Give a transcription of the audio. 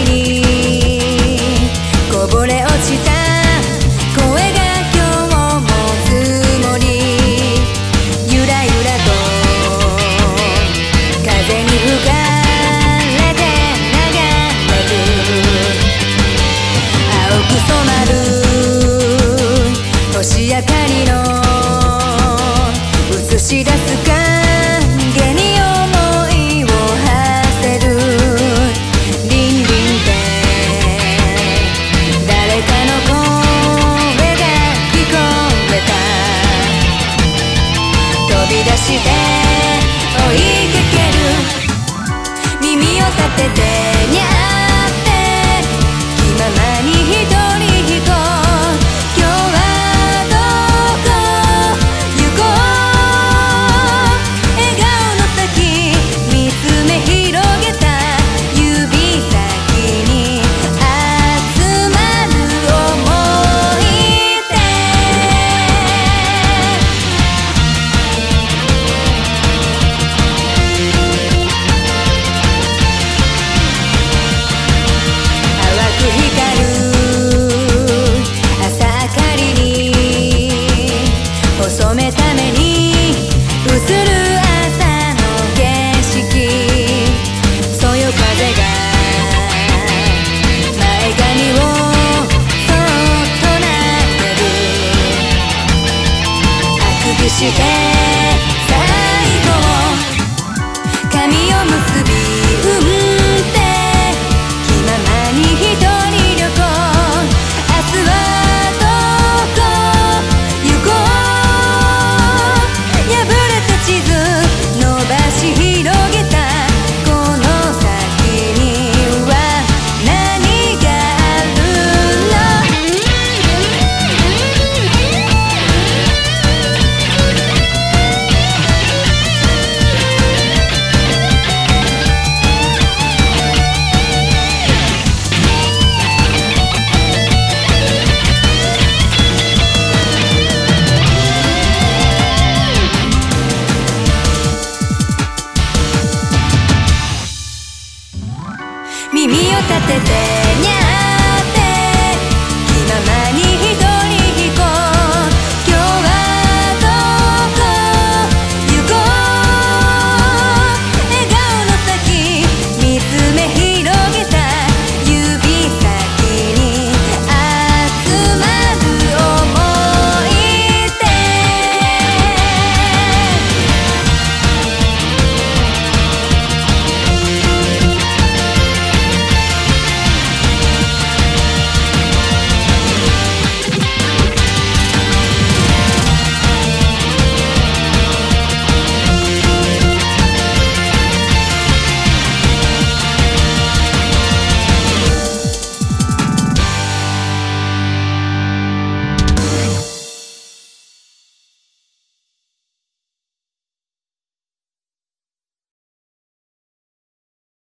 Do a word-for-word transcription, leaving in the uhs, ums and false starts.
にこぼれ落ちた声が今日もつもり、ゆらゆらと風に吹かれて流れる、青く染まる星明かりの映し出す影に想いを馳せる、リンリンって誰かの声が聞こえた、飛び出して追いかける、耳を立ててにゃーって気ままに一人行こう、今日はどこ行こう、笑顔の先見つめ広げた指先に集まる想い出、淡く光る朝明かりに細めた目に映る朝の景色、そよ風が前髪をそっと撫でる、あくびして最後髪を結び産んで気ままに一人旅行、明日はどこ行こう、破れた地図伸ばし広げたこの先には何があるの、耳を立ててにゃ